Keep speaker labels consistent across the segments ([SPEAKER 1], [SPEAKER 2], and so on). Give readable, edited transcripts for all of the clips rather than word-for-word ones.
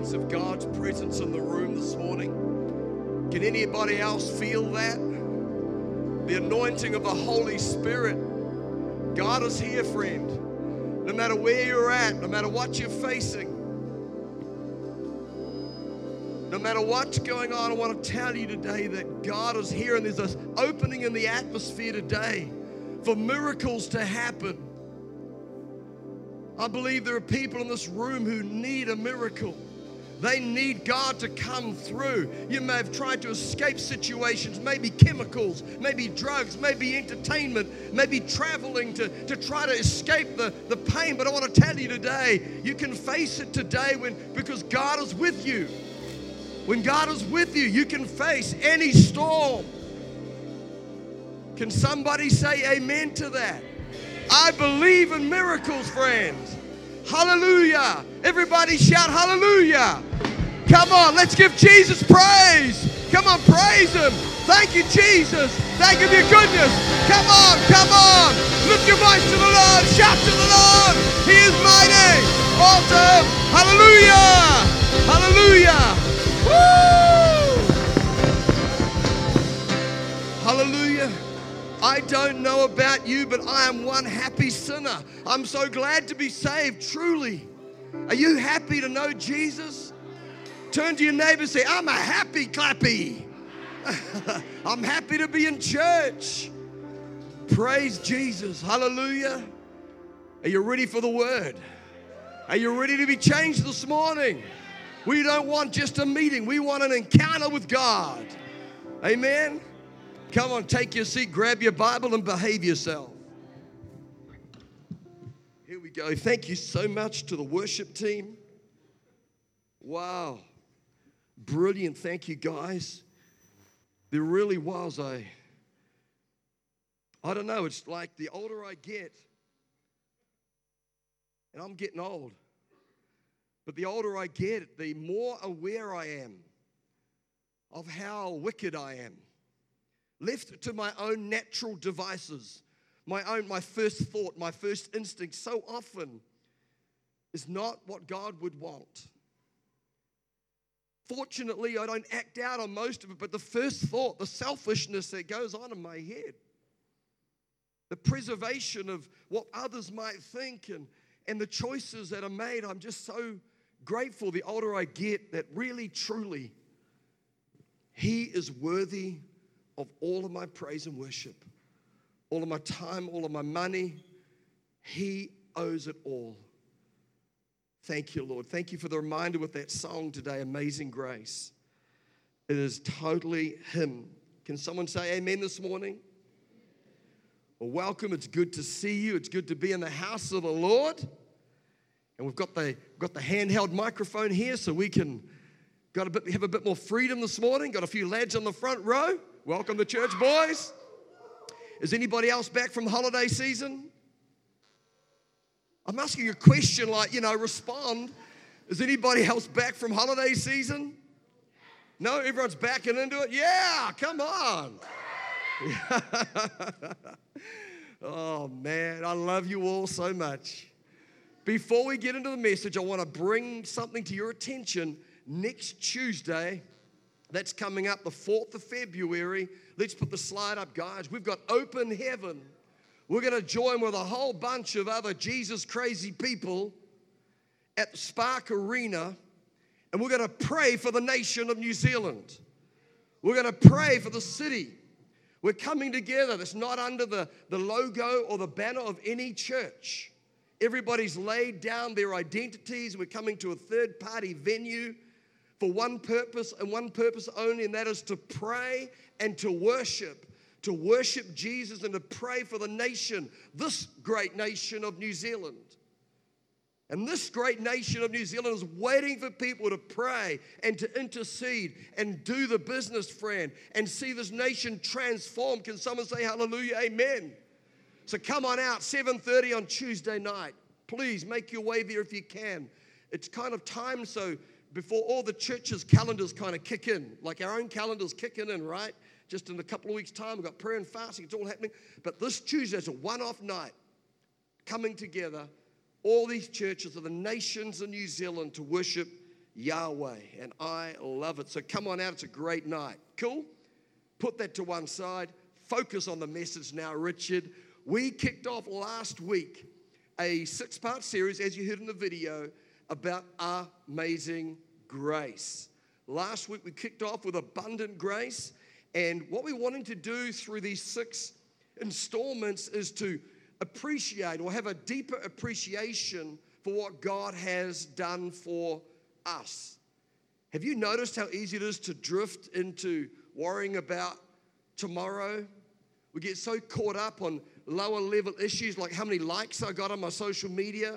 [SPEAKER 1] sense of God's presence in the room this morning? Can anybody else feel that? The anointing of the Holy Spirit. God is here, friend. No matter where you're at, no matter what you're facing, no matter what's going on, I want to tell you today that God is here, and there's an opening in the atmosphere today for miracles to happen. I believe there are people in this room who need a miracle. They need God to come through. You may have tried to escape situations, maybe chemicals, maybe drugs, maybe entertainment, maybe traveling to try to escape the pain. But I want to tell you today, you can face it today because God is with you. When God is with you, you can face any storm. Can somebody say amen to that? I believe in miracles, friends. Hallelujah. Everybody shout hallelujah. Come on, let's give Jesus praise. Come on, praise Him. Thank you, Jesus. Thank you for your goodness. Come on, come on. Lift your voice to the Lord. Shout to the Lord. He is mighty. Awesome. Hallelujah. Hallelujah. Woo! Hallelujah. I don't know about you, but I am one happy sinner. I'm so glad to be saved, truly. Are you happy to know Jesus? Turn to your neighbor and say, I'm a happy clappy. I'm happy to be in church. Praise Jesus. Hallelujah. Are you ready for the word? Are you ready to be changed this morning? We don't want just a meeting. We want an encounter with God. Amen. Come on, take your seat, grab your Bible, and behave yourself. Here we go. Thank you so much to the worship team. Wow. Brilliant. Thank you, guys. There really was I don't know, it's like the older I get, and I'm getting old, but the older I get, the more aware I am of how wicked I am. Left to my own natural devices, my first thought, my first instinct, so often is not what God would want. Fortunately, I don't act out on most of it, but the first thought, the selfishness that goes on in my head, the preservation of what others might think and the choices that are made, I'm just so grateful the older I get that really, truly, He is worthy of all of my praise and worship, all of my time, all of my money. He owes it all. Thank you, Lord. Thank you for the reminder with that song today, Amazing Grace. It is totally Him. Can someone say amen this morning? Well, welcome. It's good to see you. It's good to be in the house of the Lord. And we've got the handheld microphone here, so we can have a bit more freedom this morning. Got a few lads on the front row. Welcome to church, boys. Is anybody else back from holiday season? I'm asking you a question like, respond. Is anybody else back from holiday season? No, everyone's backing into it? Yeah, come on. Oh, man, I love you all so much. Before we get into the message, I want to bring something to your attention. Next Tuesday, that's coming up, the 4th of February. Let's put the slide up, guys. We've got Open Heaven. We're going to join with a whole bunch of other Jesus crazy people at the Spark Arena, and we're going to pray for the nation of New Zealand. We're going to pray for the city. We're coming together. That's not under the logo or the banner of any church. Everybody's laid down their identities. We're coming to a third-party venue for one purpose and one purpose only, and that is to pray and to worship Jesus and to pray for the nation, this great nation of New Zealand. And this great nation of New Zealand is waiting for people to pray and to intercede and do the business, friend, and see this nation transformed. Can someone say hallelujah, amen? So come on out, 7:30 on Tuesday night. Please make your way there if you can. It's kind of time so before all the churches' calendars kind of kick in, like our own calendars kicking in, right? Just in a couple of weeks' time, we've got prayer and fasting. It's all happening. But this Tuesday is a one-off night coming together, all these churches of the nations of New Zealand to worship Yahweh, and I love it. So come on out, it's a great night. Cool? Put that to one side. Focus on the message now, Richard. We kicked off last week a 6-part series, as you heard in the video, about amazing grace. Last week we kicked off with abundant grace, and what we're wanting to do through these 6 installments is to appreciate or have a deeper appreciation for what God has done for us. Have you noticed how easy it is to drift into worrying about tomorrow? We get so caught up on lower level issues like how many likes I got on my social media,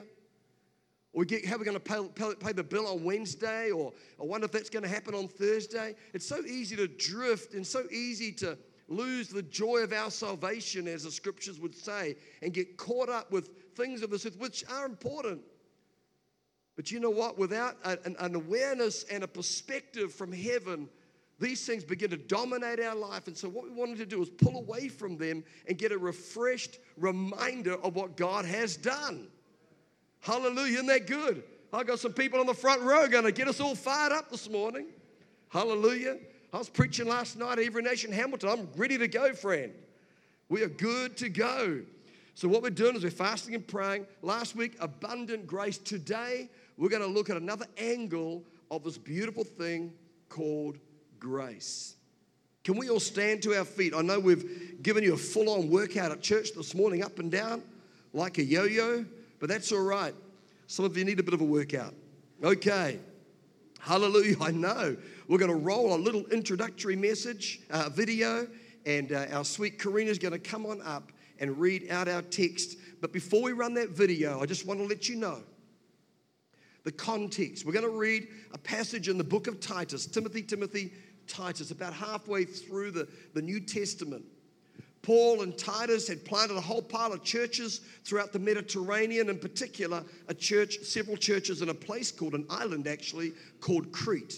[SPEAKER 1] or how we're going to pay the bill on Wednesday, or I wonder if that's going to happen on Thursday. It's so easy to drift and so easy to lose the joy of our salvation, as the scriptures would say, and get caught up with things of this earth, which are important. But you know what? Without an awareness and a perspective from heaven, these things begin to dominate our life. And so what we wanted to do is pull away from them and get a refreshed reminder of what God has done. Hallelujah, isn't that good? I got some people on the front row going to get us all fired up this morning. Hallelujah. I was preaching last night at Every Nation Hamilton. I'm ready to go, friend. We are good to go. So what we're doing is we're fasting and praying. Last week, abundant grace. Today, we're going to look at another angle of this beautiful thing called grace. Can we all stand to our feet? I know we've given you a full-on workout at church this morning, up and down, like a yo-yo, but that's all right. Some of you need a bit of a workout. Okay. Hallelujah. I know. We're going to roll a little introductory message, video, and our sweet Karina's going to come on up and read out our text. But before we run that video, I just want to let you know the context. We're going to read a passage in the book of Titus, Timothy, Titus, about halfway through the New Testament. Paul and Titus had planted a whole pile of churches throughout the Mediterranean, in particular, several churches in a place called, an island actually, called Crete.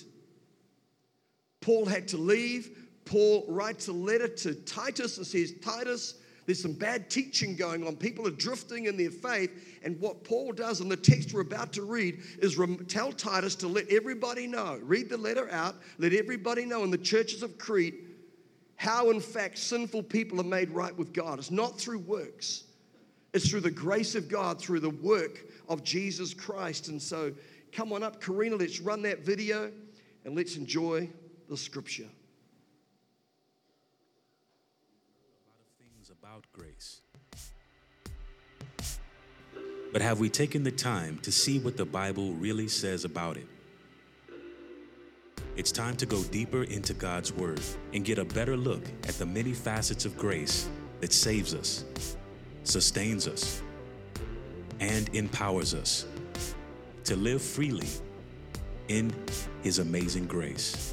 [SPEAKER 1] Paul had to leave. Paul writes a letter to Titus and says, Titus, there's some bad teaching going on. People are drifting in their faith. And what Paul does in the text we're about to read is tell Titus to let everybody know. Read the letter out. Let everybody know in the churches of Crete how, in fact, sinful people are made right with God. It's not through works. It's through the grace of God, through the work of Jesus Christ. And so, come on up, Karina, let's run that video and let's enjoy the scripture.
[SPEAKER 2] A lot of things about grace. But have we taken the time to see what the Bible really says about it? It's time to go deeper into God's Word and get a better look at the many facets of grace that saves us, sustains us, and empowers us to live freely in His amazing grace.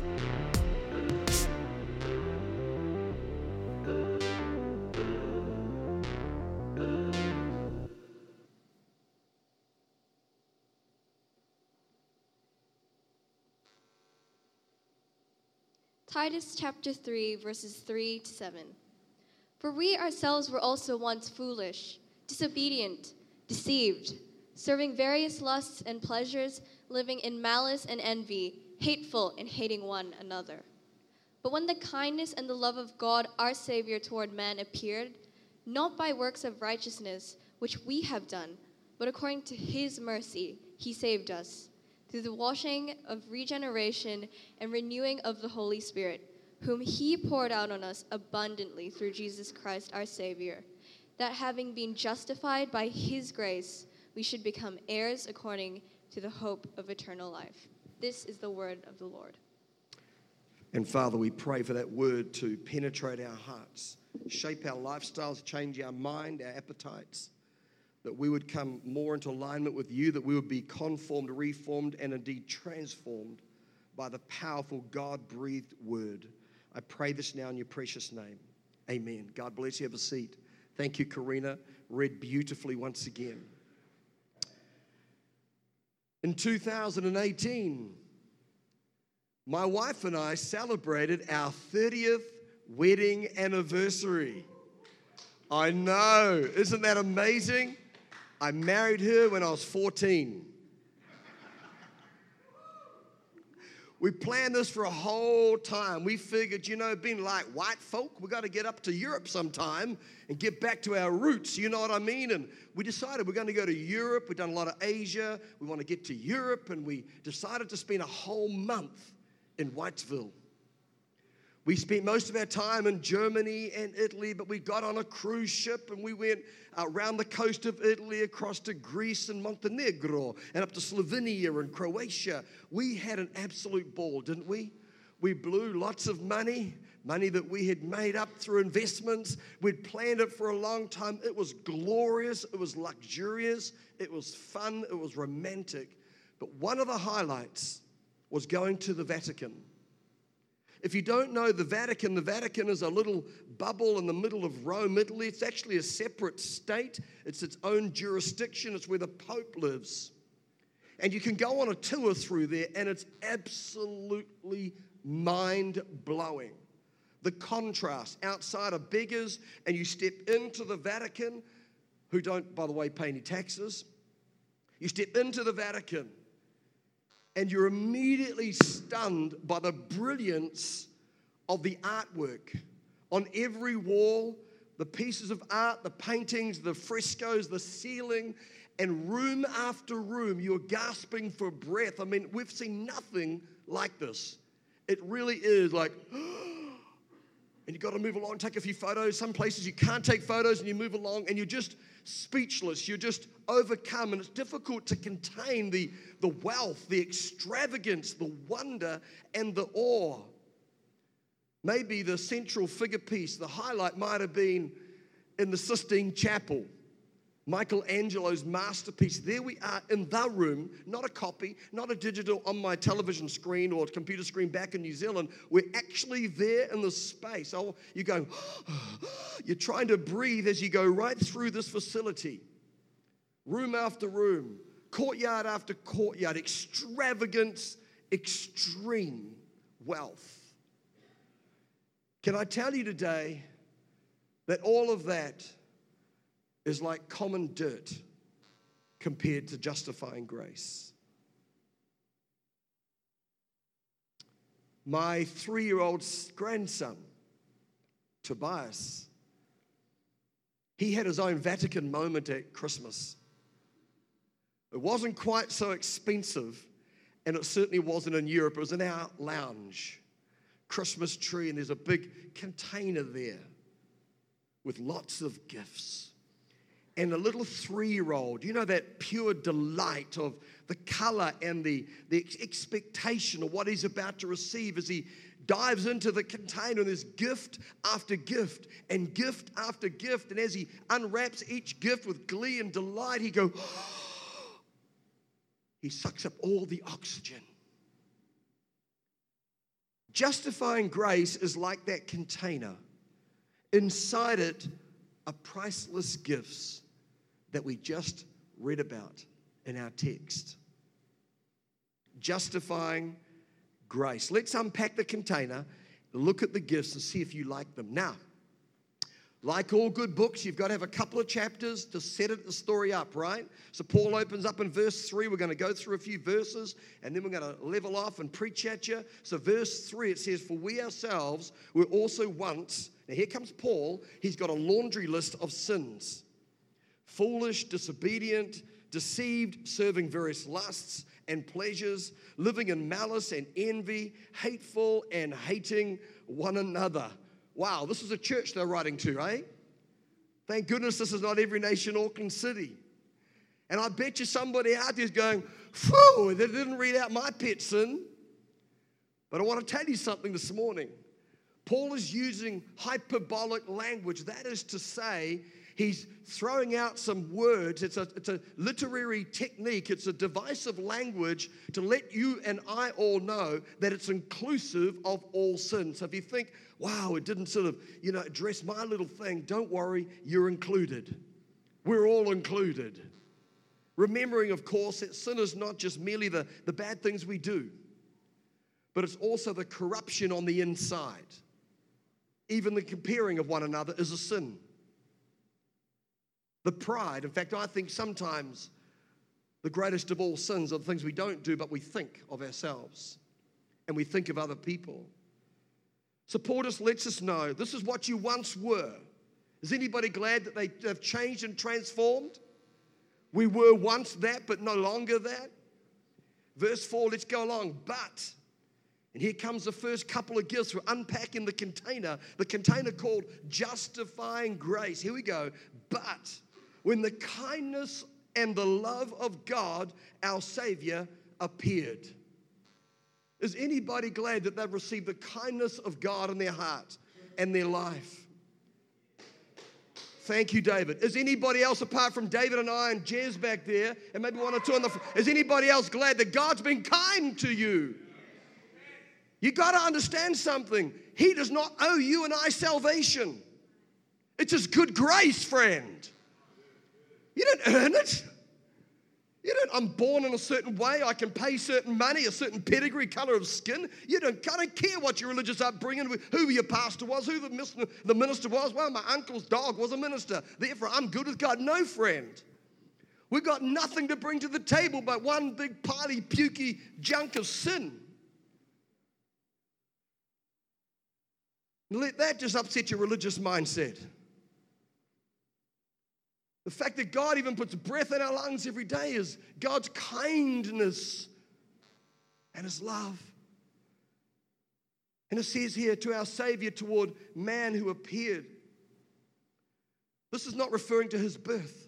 [SPEAKER 3] Titus chapter 3, verses 3 to 7. For we ourselves were also once foolish, disobedient, deceived, serving various lusts and pleasures, living in malice and envy, hateful and hating one another. But when the kindness and the love of God our Savior toward man appeared, not by works of righteousness which we have done, but according to His mercy He saved us, through the washing of regeneration and renewing of the Holy Spirit, whom He poured out on us abundantly through Jesus Christ our Savior, that having been justified by His grace, we should become heirs according to the hope of eternal life. This is the word of the Lord.
[SPEAKER 1] And Father, we pray for that word to penetrate our hearts, shape our lifestyles, change our mind, our appetites, that we would come more into alignment with You, that we would be conformed, reformed, and indeed transformed by the powerful God-breathed word. I pray this now in Your precious name. Amen. God bless you. Have a seat. Thank you, Karina. Read beautifully once again. In 2018, my wife and I celebrated our 30th wedding anniversary. I know. Isn't that amazing? I married her when I was 14. We planned this for a whole time. We figured, being like white folk, we got to get up to Europe sometime and get back to our roots, you know what I mean? And we decided we're going to go to Europe. We've done a lot of Asia. We want to get to Europe, and we decided to spend a whole month in Whitesville. We spent most of our time in Germany and Italy, but we got on a cruise ship and we went around the coast of Italy, across to Greece and Montenegro, and up to Slovenia and Croatia. We had an absolute ball, didn't we? We blew lots of money that we had made up through investments. We'd planned it for a long time. It was glorious. It was luxurious. It was fun. It was romantic. But one of the highlights was going to the Vatican. If you don't know the Vatican is a little bubble in the middle of Rome, Italy. It's actually a separate state. It's its own jurisdiction. It's where the Pope lives. And you can go on a tour through there, and it's absolutely mind-blowing. The contrast outside of beggars, and you step into the Vatican, who don't, by the way, pay any taxes. You step into the Vatican, and you're immediately stunned by the brilliance of the artwork. On every wall, the pieces of art, the paintings, the frescoes, the ceiling, and room after room, you're gasping for breath. I mean, we've seen nothing like this. It really is like, and you've got to move along, take a few photos. Some places you can't take photos, and you move along, and you're just speechless. You're just overcome, and it's difficult to contain the wealth, the extravagance, the wonder, and the awe. Maybe the central figure piece, the highlight might have been in the Sistine Chapel, Michelangelo's masterpiece. There we are in the room, not a copy, not a digital on my television screen or computer screen back in New Zealand. We're actually there in the space. Oh, you're going, you're trying to breathe as you go right through this facility. Room after room, courtyard after courtyard, extravagance, extreme wealth. Can I tell you today that all of that is like common dirt compared to justifying grace? My 3-year-old grandson, Tobias, he had his own Vatican moment at Christmas. It wasn't quite so expensive, and it certainly wasn't in Europe. It was in our lounge, Christmas tree, and there's a big container there with lots of gifts. And a little 3-year-old, that pure delight of the color and the expectation of what he's about to receive as he dives into the container, and there's gift after gift and gift after gift. And as he unwraps each gift with glee and delight, he goes, he sucks up all the oxygen. Justifying grace is like that container. Inside it are priceless gifts that we just read about in our text. Justifying grace. Let's unpack the container, look at the gifts, and see if you like them. Now, like all good books, you've got to have a couple of chapters to set the story up, right? So Paul opens up in verse 3. We're going to go through a few verses, and then we're going to level off and preach at you. So verse 3, it says, "For we ourselves were also once," now here comes Paul, he's got a laundry list of sins. "Foolish, disobedient, deceived, serving various lusts and pleasures, living in malice and envy, hateful and hating one another." Wow, this is a church they're writing to, eh? Thank goodness this is not Every Nation Auckland City. And I bet you somebody out there is going, "Phew, they didn't read out my pet sin." But I want to tell you something this morning. Paul is using hyperbolic language. That is to say, he's throwing out some words. It's a literary technique. It's a device of language to let you and I all know that it's inclusive of all sin. So if you think, wow, it didn't sort of, address my little thing, don't worry, you're included. We're all included. Remembering, of course, that sin is not just merely the bad things we do, but it's also the corruption on the inside. Even the comparing of one another is a sin. The pride, in fact, I think sometimes the greatest of all sins are the things we don't do, but we think of ourselves. and we think of other people. So Paul just lets us know, this is what you once were. Is anybody glad that they've changed and transformed? We were once that, but no longer that. Verse 4, let's go along. But, and here comes the first couple of gifts. We're unpacking the container called justifying grace. Here we go. But when the kindness and the love of God, our Savior, appeared. Is anybody glad that they've received the kindness of God in their heart and their life? Thank you, David. Is anybody else, apart from David and I and Jez back there, and maybe one or two on the front, is anybody else glad that God's been kind to you? You got to understand something. He does not owe you and I salvation. It's His good grace, friend. You didn't earn it. I'm born in a certain way. I can pay certain money, a certain pedigree, color of skin. I don't care what your religious upbringing, who your pastor was, who the minister was. Well, my uncle's dog was a minister. Therefore, I'm good with God. No, friend. We've got nothing to bring to the table but one big piley, pukey junk of sin. Let that just upset your religious mindset. The fact that God even puts breath in our lungs every day is God's kindness and His love. And it says here, to our Savior, toward man who appeared. This is not referring to His birth.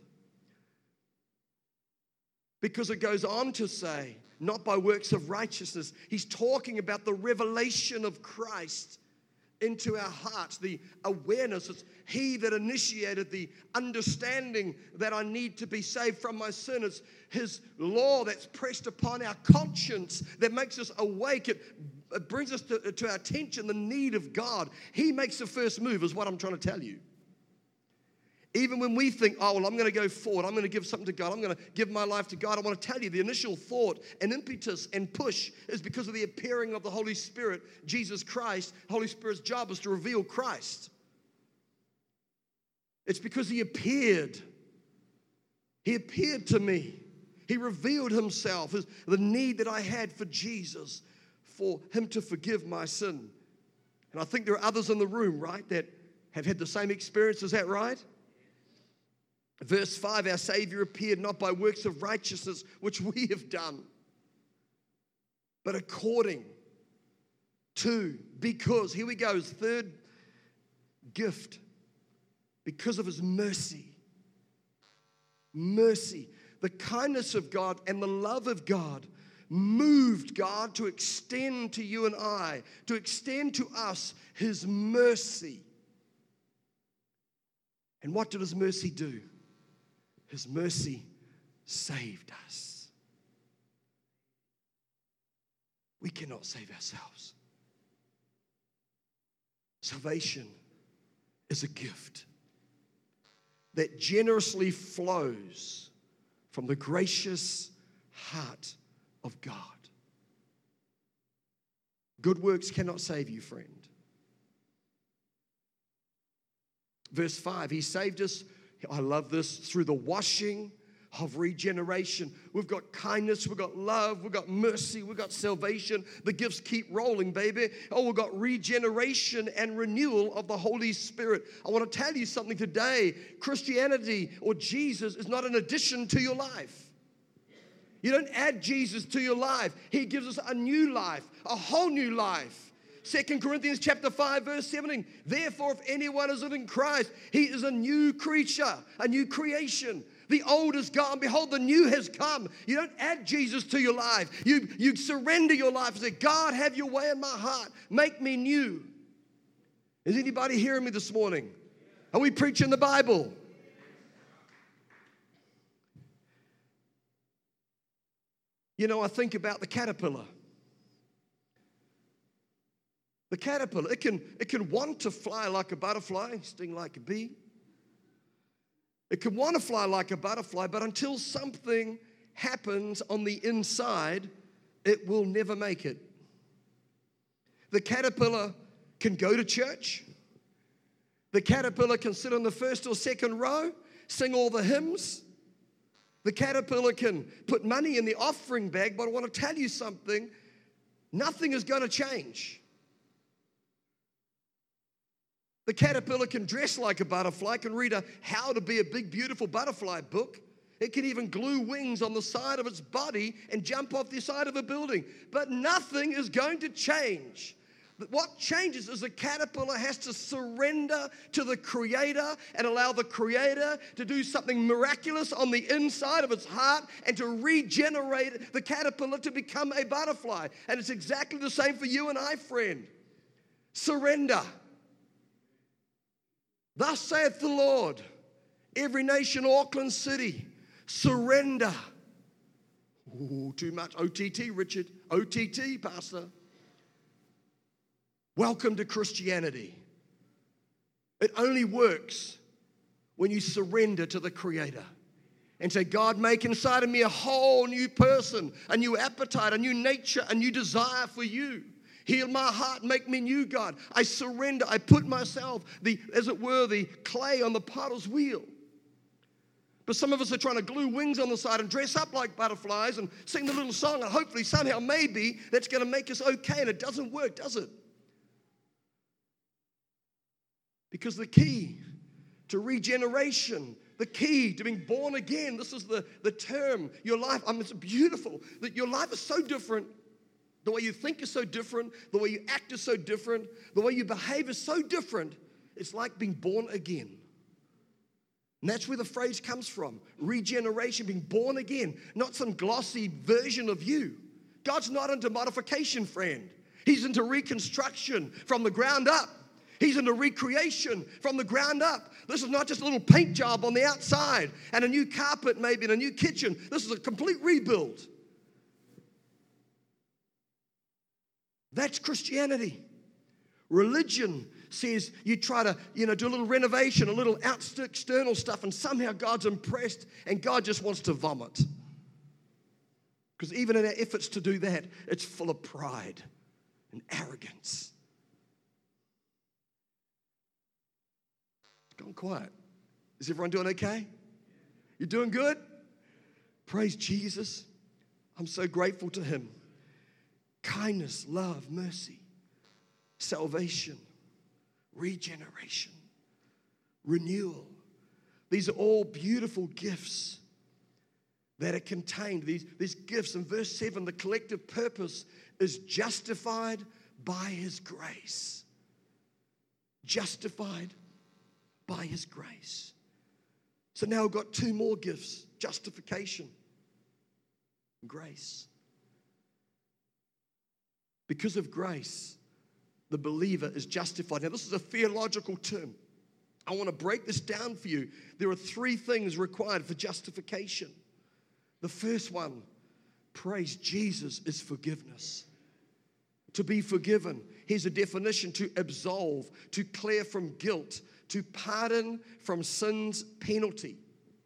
[SPEAKER 1] Because it goes on to say, not by works of righteousness. He's talking about the revelation of Christ into our hearts, the awareness. It's He that initiated the understanding that I need to be saved from my sin. It's His law that's pressed upon our conscience that makes us awake. It brings us to our attention the need of God. He makes the first move, is what I'm trying to tell you. Even when we think, oh, well, I'm going to go forward, I'm going to give something to God, I'm going to give my life to God, I want to tell you the initial thought and impetus and push is because of the appearing of the Holy Spirit, Jesus Christ. Holy Spirit's job is to reveal Christ. It's because He appeared. He appeared to me. He revealed Himself, the need that I had for Jesus, for Him to forgive my sin. And I think there are others in the room, right, that have had the same experience. Is that right? Verse 5, our Savior appeared not by works of righteousness, which we have done, but according to, because, here we go, His third gift, because of His mercy. Mercy. The kindness of God and the love of God moved God to extend to you and I, to extend to us His mercy. And what did His mercy do? His mercy saved us. We cannot save ourselves. Salvation is a gift that generously flows from the gracious heart of God. Good works cannot save you, friend. Verse 5, He saved us, I love this, through the washing of regeneration. We've got kindness, we've got love, we've got mercy, we've got salvation. The gifts keep rolling, baby. Oh, we've got regeneration and renewal of the Holy Spirit. I want to tell you something today. Christianity or Jesus is not an addition to your life. You don't add Jesus to your life. He gives us a new life, a whole new life. 2 Corinthians chapter 5, verse 17. Therefore, if anyone is in Christ, he is a new creature, a new creation. The old is gone. Behold, the new has come. You don't add Jesus to your life. You surrender your life and say, God, have your way in my heart. Make me new. Is anybody hearing me this morning? Are we preaching the Bible? You know, I think about the caterpillar. The caterpillar, it can want to fly like a butterfly, sting like a bee. It can want to fly like a butterfly, but until something happens on the inside, it will never make it. The caterpillar can go to church. The caterpillar can sit on the first or second row, sing all the hymns. The caterpillar can put money in the offering bag, but I want to tell you something. Nothing is going to change. The caterpillar can dress like a butterfly, can read a How to Be a Big, Beautiful Butterfly book. It can even glue wings on the side of its body and jump off the side of a building. But nothing is going to change. What changes is the caterpillar has to surrender to the Creator and allow the Creator to do something miraculous on the inside of its heart and to regenerate the caterpillar to become a butterfly. And it's exactly the same for you and I, friend. Surrender. Thus saith the Lord, every nation, Auckland City, surrender. Ooh, too much OTT, Richard. OTT, Pastor. Welcome to Christianity. It only works when you surrender to the Creator and say, God, make inside of me a whole new person, a new appetite, a new nature, a new desire for you. Heal my heart, make me new, God. I surrender. I put myself, as it were, the clay on the potter's wheel. But some of us are trying to glue wings on the side and dress up like butterflies and sing the little song, and hopefully, somehow, maybe, that's going to make us okay, and it doesn't work, does it? Because the key to regeneration, the key to being born again, this is the term, your life, it's beautiful, that your life is so different. The way you think is so different. The way you act is so different. The way you behave is so different. It's like being born again. And that's where the phrase comes from. Regeneration, being born again. Not some glossy version of you. God's not into modification, friend. He's into reconstruction from the ground up. He's into recreation from the ground up. This is not just a little paint job on the outside and a new carpet maybe and a new kitchen. This is a complete rebuild. That's Christianity. Religion says you try to, do a little renovation, a little external stuff, and somehow God's impressed and God just wants to vomit. Because even in our efforts to do that, it's full of pride and arrogance. It's gone quiet. Is everyone doing okay? You doing good? Praise Jesus. I'm so grateful to Him. Kindness, love, mercy, salvation, regeneration, renewal. These are all beautiful gifts that are contained. These gifts. In verse 7, the collective purpose is justified by His grace. Justified by His grace. So now we've got two more gifts, justification and grace. Because of grace, the believer is justified. Now, this is a theological term. I want to break this down for you. There are three things required for justification. The first one, praise Jesus, is forgiveness. To be forgiven. Here's a definition: to absolve, to clear from guilt, to pardon from sin's penalty.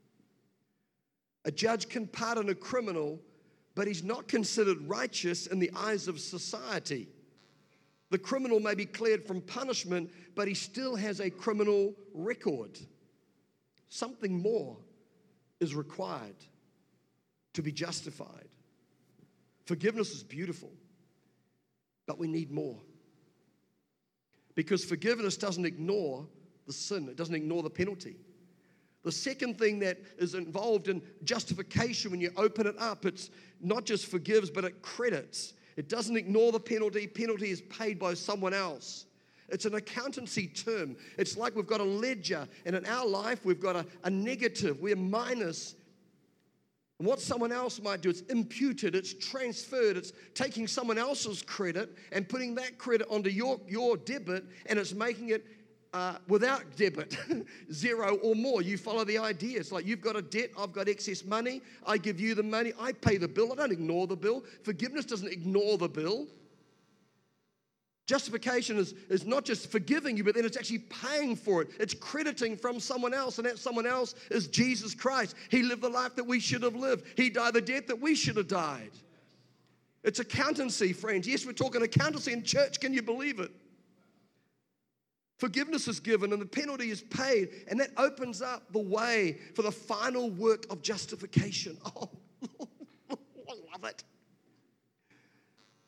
[SPEAKER 1] A judge can pardon a criminal, but he's not considered righteous in the eyes of society. The criminal may be cleared from punishment, but he still has a criminal record. Something more is required to be justified. Forgiveness is beautiful, but we need more. Because forgiveness doesn't ignore the sin. It doesn't ignore the penalty. The second thing that is involved in justification, when you open it up, it's not just forgives, but it credits. It doesn't ignore the penalty. Penalty is paid by someone else. It's an accountancy term. It's like we've got a ledger, and in our life, we've got a negative. We're minus. And what someone else might do, it's imputed, it's transferred, it's taking someone else's credit and putting that credit onto your debit, and it's making it without debit, zero or more. You follow the idea. It's like you've got a debt, I've got excess money, I give you the money, I pay the bill, I don't ignore the bill. Forgiveness doesn't ignore the bill. Justification is not just forgiving you, but then it's actually paying for it. It's crediting from someone else, and that someone else is Jesus Christ. He lived the life that we should have lived. He died the death that we should have died. It's accountancy, friends. Yes, we're talking accountancy in church. Can you believe it? Forgiveness is given and the penalty is paid, and that opens up the way for the final work of justification. Oh, I love it.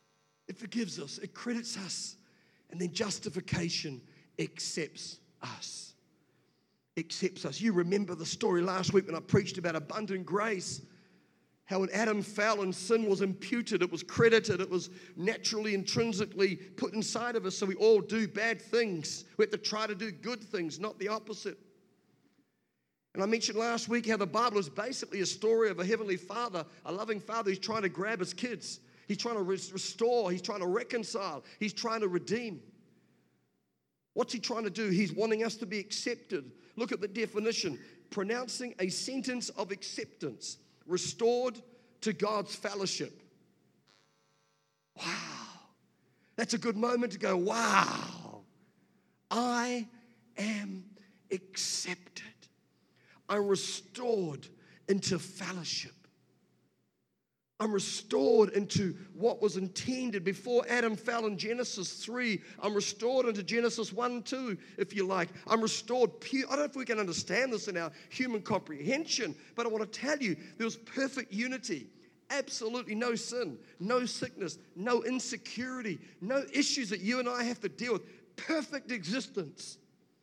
[SPEAKER 1] It forgives us. It credits us. And then justification accepts us. Accepts us. You remember the story last week when I preached about abundant grace. How when Adam fell and sin was imputed, it was credited, it was naturally, intrinsically put inside of us. So we all do bad things. We have to try to do good things, not the opposite. And I mentioned last week how the Bible is basically a story of a heavenly father, a loving father who's trying to grab his kids. He's trying to restore. He's trying to reconcile. He's trying to redeem. What's he trying to do? He's wanting us to be accepted. Look at the definition. Pronouncing a sentence of acceptance. Restored to God's fellowship. Wow. That's a good moment to go, wow. I am accepted. I'm restored into fellowship. I'm restored into what was intended before Adam fell in Genesis 3. I'm restored into Genesis 1, 2, if you like. I'm restored pure. I don't know if we can understand this in our human comprehension, but I want to tell you, there was perfect unity. Absolutely no sin, no sickness, no insecurity, no issues that you and I have to deal with. Perfect existence.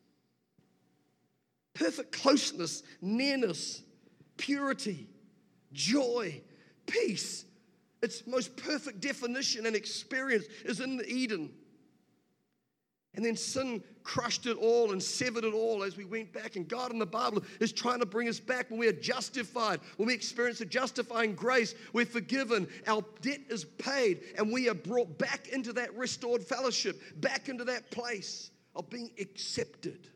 [SPEAKER 1] Perfect closeness, nearness, purity, joy, peace. Its most perfect definition and experience is in Eden. And then sin crushed it all and severed it all as we went back. And God in the Bible is trying to bring us back when we are justified. When we experience the justifying grace, we're forgiven. Our debt is paid. And we are brought back into that restored fellowship, back into that place of being accepted.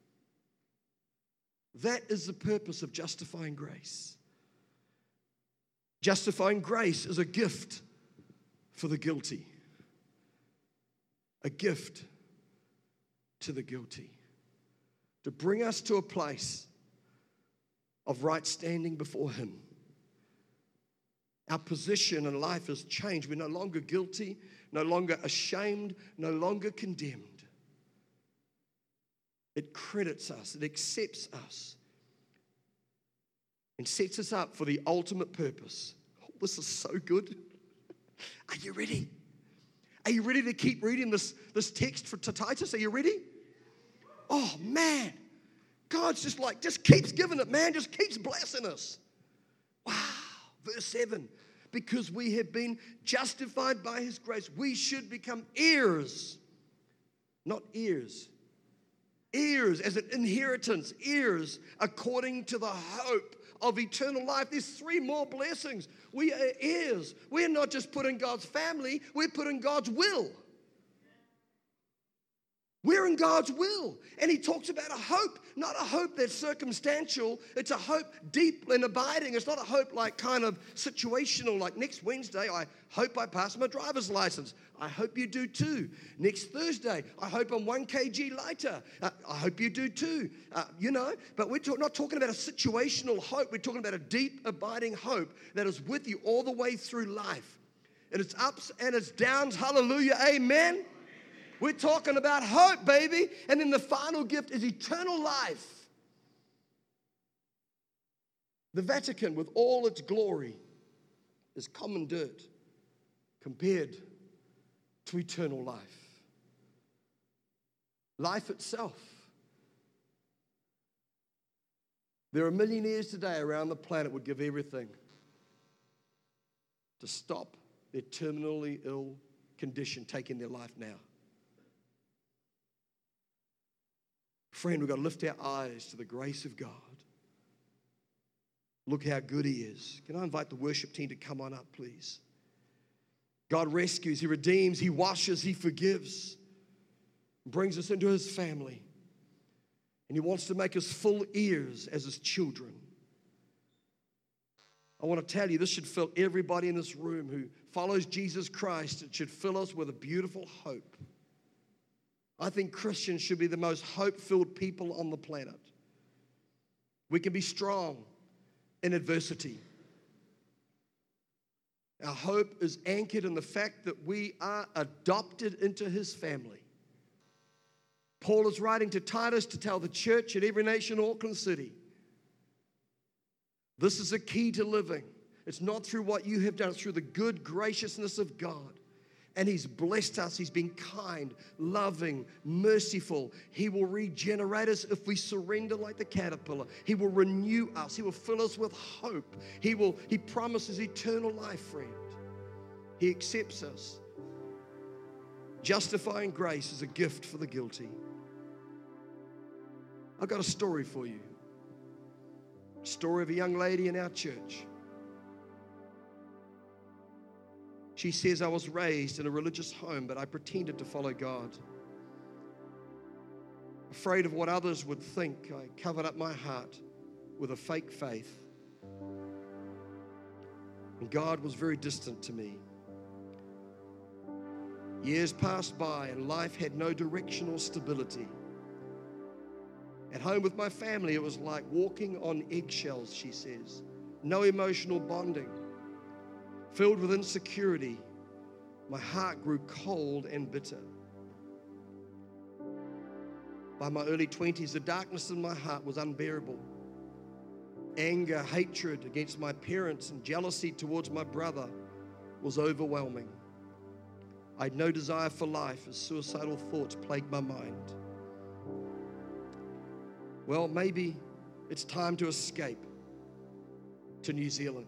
[SPEAKER 1] That is the purpose of justifying grace. Justifying grace is a gift for the guilty. A gift to the guilty. To bring us to a place of right standing before Him. Our position in life has changed. We're no longer guilty, no longer ashamed, no longer condemned. It credits us, it accepts us, and sets us up for the ultimate purpose. Oh, this is so good. Are you ready? Are you ready to keep reading this text to Titus? Are you ready? Oh, man. God's just keeps giving it, man. Just keeps blessing us. Wow. Verse 7. Because we have been justified by His grace, we should become heirs. Not ears. Heirs as an inheritance. Heirs according to the hope of eternal life. There's 3 more blessings. We are heirs. We're not just put in God's family, we're put in God's will. We're in God's will. And He talks about a hope, not a hope that's circumstantial. It's a hope deep and abiding. It's not a hope like kind of situational, like next Wednesday, I hope I pass my driver's license. I hope you do too. Next Thursday, I hope I'm 1 kg lighter. I hope you do too. But we're not talking about a situational hope. We're talking about a deep, abiding hope that is with you all the way through life. And it's ups and it's downs. Hallelujah. Amen. We're talking about hope, baby. And then the final gift is eternal life. The Vatican, with all its glory, is common dirt compared to eternal life. Life itself. There are millionaires today around the planet would give everything to stop their terminally ill condition taking their life now. Friend, we've got to lift our eyes to the grace of God. Look how good He is. Can I invite the worship team to come on up, please? God rescues, He redeems, He washes, He forgives, brings us into His family. And He wants to make us full heirs as His children. I want to tell you, this should fill everybody in this room who follows Jesus Christ. It should fill us with a beautiful hope. I think Christians should be the most hope-filled people on the planet. We can be strong in adversity. Our hope is anchored in the fact that we are adopted into His family. Paul is writing to Titus to tell the church at every nation, Auckland City, this is a key to living. It's not through what you have done, it's through the good graciousness of God. And He's blessed us. He's been kind, loving, merciful. He will regenerate us if we surrender like the caterpillar. He will renew us. He will fill us with hope. He promises eternal life, friend. He accepts us. Justifying grace is a gift for the guilty. I've got a story for you. A story of a young lady in our church. She says, I was raised in a religious home, but I pretended to follow God. Afraid of what others would think, I covered up my heart with a fake faith. And God was very distant to me. Years passed by and life had no direction or stability. At home with my family, it was like walking on eggshells, she says. No emotional bonding. Filled with insecurity, my heart grew cold and bitter. By my early 20s, the darkness in my heart was unbearable. Anger, hatred against my parents, and jealousy towards my brother was overwhelming. I had no desire for life as suicidal thoughts plagued my mind. Well, maybe it's time to escape to New Zealand.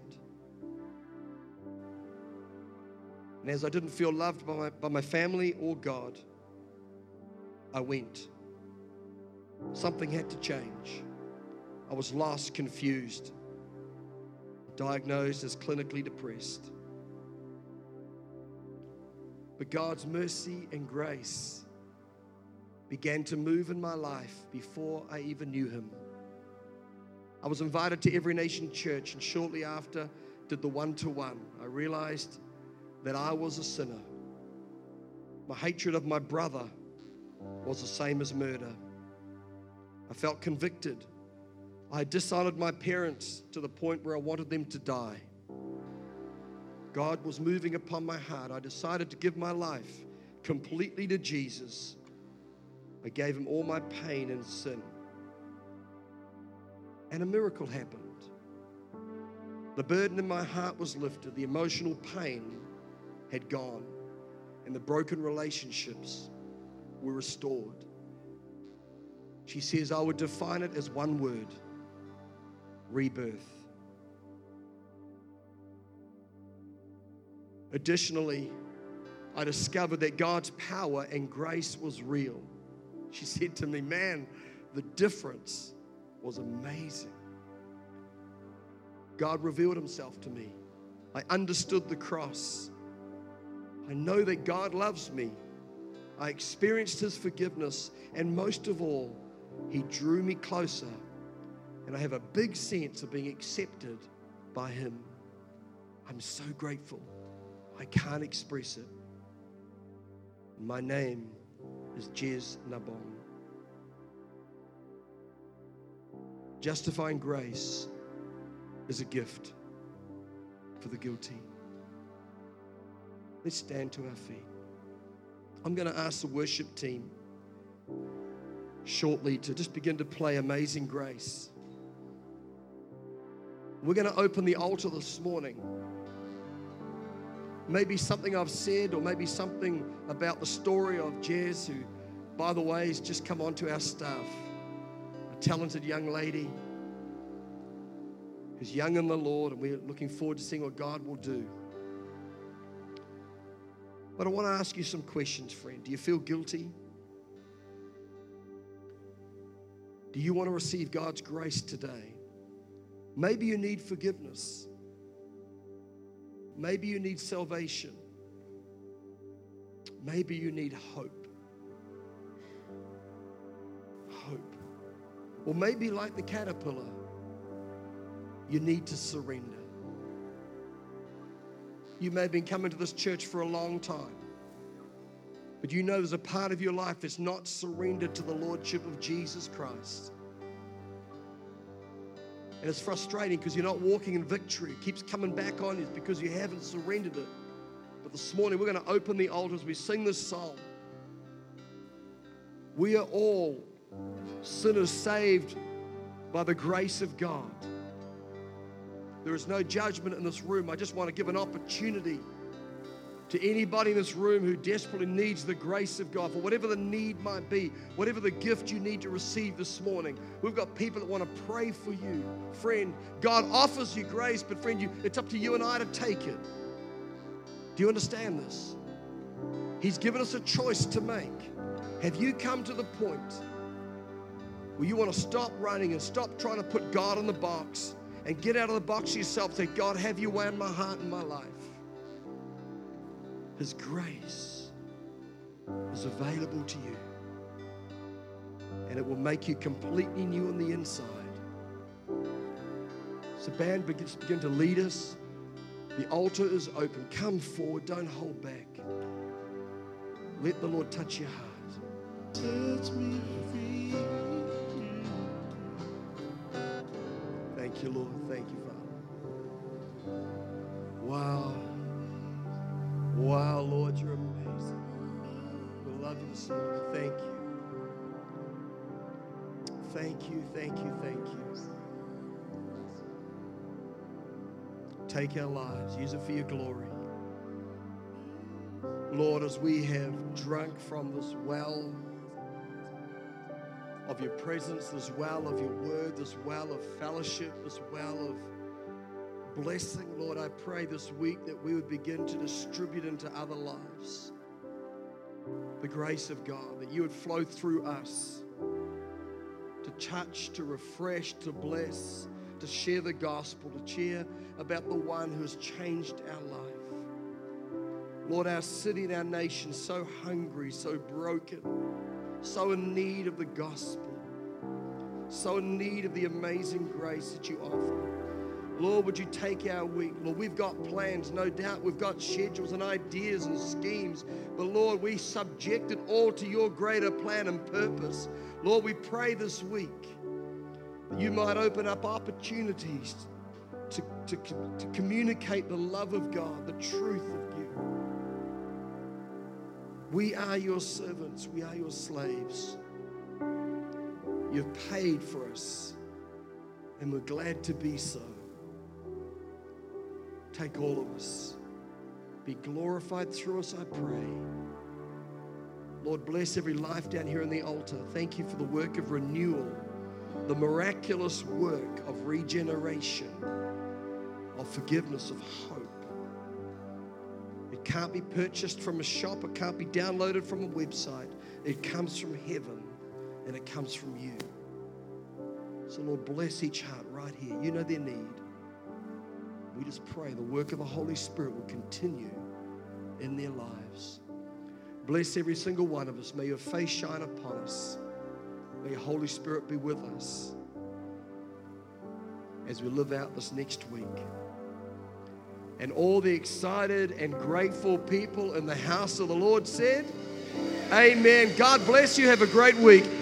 [SPEAKER 1] And as I didn't feel loved by my family or God, I went. Something had to change. I was lost, confused, diagnosed as clinically depressed. But God's mercy and grace began to move in my life before I even knew Him. I was invited to Every Nation Church, and shortly after did the one-to-one. I realized that I was a sinner. My hatred of my brother was the same as murder. I felt convicted. I had dishonored my parents to the point where I wanted them to die. God was moving upon my heart. I decided to give my life completely to Jesus. I gave Him all my pain and sin. And a miracle happened. The burden in my heart was lifted. The emotional pain had gone, and the broken relationships were restored. She says, I would define it as one word: rebirth. Additionally, I discovered that God's power and grace was real. She said to me, man, the difference was amazing. God revealed Himself to me. I understood the cross. I know that God loves me. I experienced His forgiveness, and most of all, He drew me closer, and I have a big sense of being accepted by Him. I'm so grateful. I can't express it. My name is Jez Nabong. Justifying grace is a gift for the guilty. Let's stand to our feet. I'm going to ask the worship team shortly to just begin to play Amazing Grace. We're going to open the altar this morning. Maybe something I've said, or maybe something about the story of Jez, who, by the way, has just come onto our staff. A talented young lady who's young in the Lord, and we're looking forward to seeing what God will do. But I want to ask you some questions, friend. Do you feel guilty? Do you want to receive God's grace today? Maybe you need forgiveness. Maybe you need salvation. Maybe you need hope. Hope. Or maybe like the caterpillar, you need to surrender. You may have been coming to this church for a long time, but you know there's a part of your life that's not surrendered to the Lordship of Jesus Christ. And it's frustrating because you're not walking in victory. It keeps coming back on you. It's because you haven't surrendered it. But this morning, we're going to open the altar as we sing this song. We are all sinners saved by the grace of God. There is no judgment in this room. I just want to give an opportunity To anybody in this room who desperately needs the grace of God, for whatever the need might be, whatever the gift you need to receive this morning, we've got people that want to pray for you. Friend, God offers you grace, but friend, it's up to you and I to take it. Do you understand this? He's given us a choice to make. Have you come to the point where you want to stop running and stop trying to put God in the box and get out of the box yourself and say, God, have your way in my heart and my life? His grace is available to you, and it will make you completely new on the inside. So band begin to lead us. The altar is open. Come forward. Don't hold back. Let the Lord touch your heart. Touch me, thank you, Lord. Thank you, Father. Wow. Wow, Lord, you're amazing. We love you this morning. Thank you. Thank you, thank you, thank you. Take our lives. Use it for your glory. Lord, as we have drunk from this well of your presence, this well of your word, this well of fellowship, this well of blessing, Lord, I pray this week that we would begin to distribute into other lives the grace of God, that you would flow through us to touch, to refresh, to bless, to share the gospel, to share about the one who has changed our life. Lord, our city and our nation so hungry, so broken, so in need of the gospel, so in need of the amazing grace that you offer. Lord, would you take our week? Lord, we've got plans, no doubt. We've got schedules and ideas and schemes. But Lord, we subject it all to your greater plan and purpose. Lord, we pray this week that you might open up opportunities to communicate the love of God, the truth of you. We are your servants. We are your slaves. You've paid for us, and we're glad to be so. Take all of us. Be glorified through us, I pray. Lord, bless every life down here in the altar. Thank you for the work of renewal, the miraculous work of regeneration, of forgiveness, of hope. It can't be purchased from a shop. It can't be downloaded from a website. It comes from heaven, and it comes from you. So, Lord, bless each heart right here. You know their need. We just pray the work of the Holy Spirit will continue in their lives. Bless every single one of us. May your face shine upon us. May your Holy Spirit be with us as we live out this next week. And all the excited and grateful people in the house of the Lord said, Amen. God bless you. Have a great week.